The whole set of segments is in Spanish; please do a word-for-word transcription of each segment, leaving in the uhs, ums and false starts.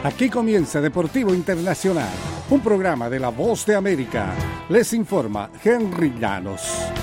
Aquí comienza Deportivo Internacional, un programa de La Voz de América. Les informa Henry Llanos.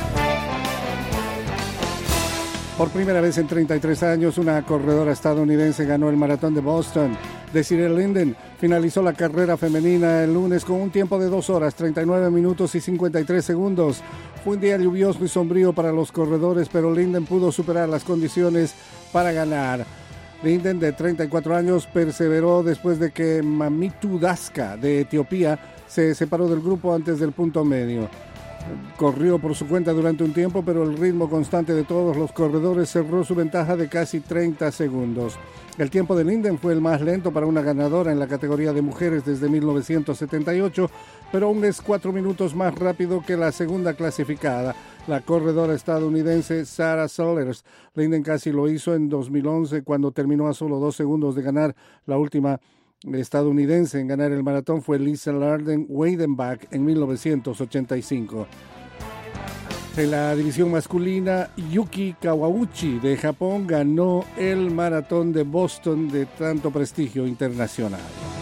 Por primera vez en treinta y tres años, una corredora estadounidense ganó el maratón de Boston. Desiree Linden finalizó la carrera femenina el lunes con un tiempo de dos horas, treinta y nueve minutos y cincuenta y tres segundos. Fue un día lluvioso y sombrío para los corredores, pero Linden pudo superar las condiciones para ganar. Linden, de treinta y cuatro años, perseveró después de que Mamitu Daska, de Etiopía, se separó del grupo antes del punto medio. Corrió por su cuenta durante un tiempo, pero el ritmo constante de todos los corredores cerró su ventaja de casi treinta segundos. El tiempo de Linden fue el más lento para una ganadora en la categoría de mujeres desde mil novecientos setenta y ocho, pero aún es cuatro minutos más rápido que la segunda clasificada, la corredora estadounidense Sarah Sellers. Linden casi lo hizo en dos mil once, cuando terminó a solo dos segundos de ganar. La última estadounidense en ganar el maratón fue Lisa Larden-Weidenbach en mil novecientos ochenta y cinco. En la división masculina, Yuki Kawauchi de Japón ganó el maratón de Boston de tanto prestigio internacional.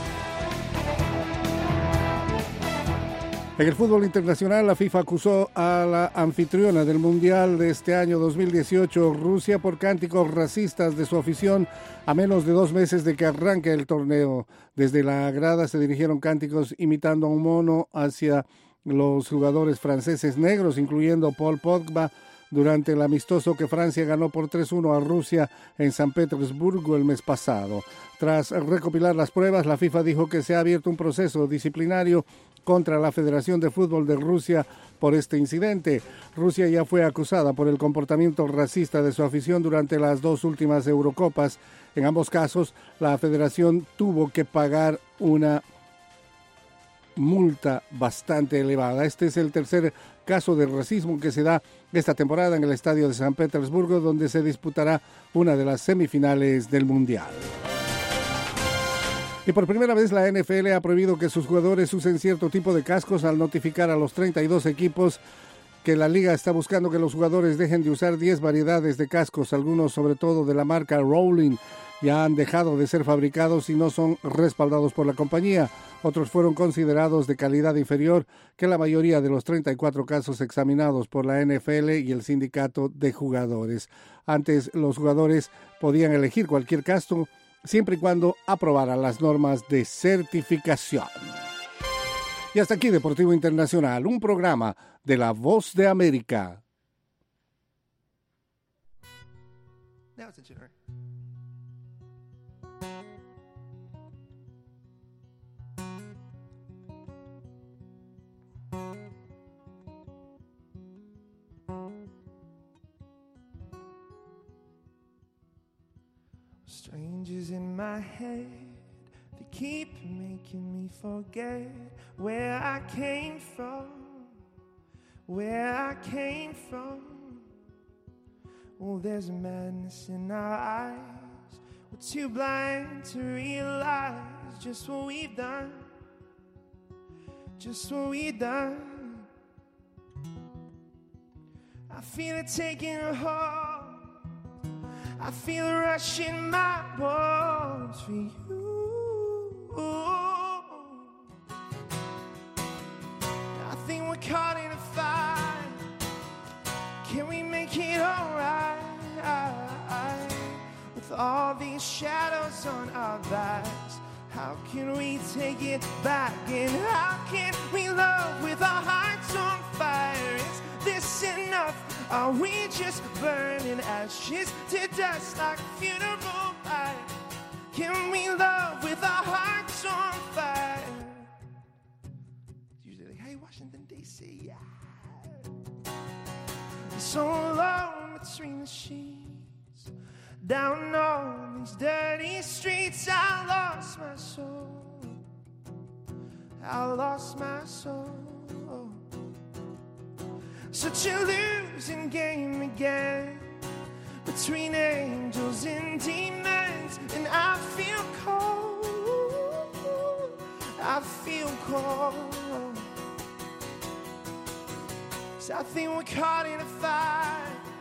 En el fútbol internacional, la FIFA acusó a la anfitriona del Mundial de este año dos mil dieciocho, Rusia, por cánticos racistas de su afición a menos de dos meses de que arranque el torneo. Desde la grada se dirigieron cánticos imitando a un mono hacia los jugadores franceses negros, incluyendo Paul Pogba, durante el amistoso que Francia ganó por tres uno a Rusia en San Petersburgo el mes pasado. Tras recopilar las pruebas, la FIFA dijo que se ha abierto un proceso disciplinario contra la Federación de Fútbol de Rusia por este incidente. Rusia ya fue acusada por el comportamiento racista de su afición durante las dos últimas Eurocopas. En ambos casos, la federación tuvo que pagar una multa bastante elevada. Este es el tercer caso de racismo que se da esta temporada en el estadio de San Petersburgo, donde se disputará una de las semifinales del Mundial. Y por primera vez la N F L ha prohibido que sus jugadores usen cierto tipo de cascos al notificar a los treinta y dos equipos que la liga está buscando que los jugadores dejen de usar diez variedades de cascos. Algunos, sobre todo de la marca Rowling, ya han dejado de ser fabricados y no son respaldados por la compañía. Otros fueron considerados de calidad inferior que la mayoría de los treinta y cuatro casos examinados por la N F L y el sindicato de jugadores. Antes, los jugadores podían elegir cualquier casco siempre y cuando aprobaran las normas de certificación. Y hasta aquí Deportivo Internacional, un programa de La Voz de América. Strangers in my head, they keep making me forget where I came from, where I came from. Oh, there's madness in our eyes, we're too blind to realize just what we've done, just what we've done. I feel it taking a hold, I feel a rush in my bones for you. I think we're caught in a fight. Can we make it alright? With all these shadows on our backs, how can we take it back? And how can we love with our hearts on fire? Is this enough? Are we just burning ashes to dust like a funeral pyre? Can we love with our hearts on fire? It's usually like, hey, Washington, D C, yeah. So alone between the sheets, down on these dirty streets, I lost my soul, I lost my soul. Such a losing game again, between angels and demons, and I feel cold, I feel cold. 'Cause I think we're caught in a fight.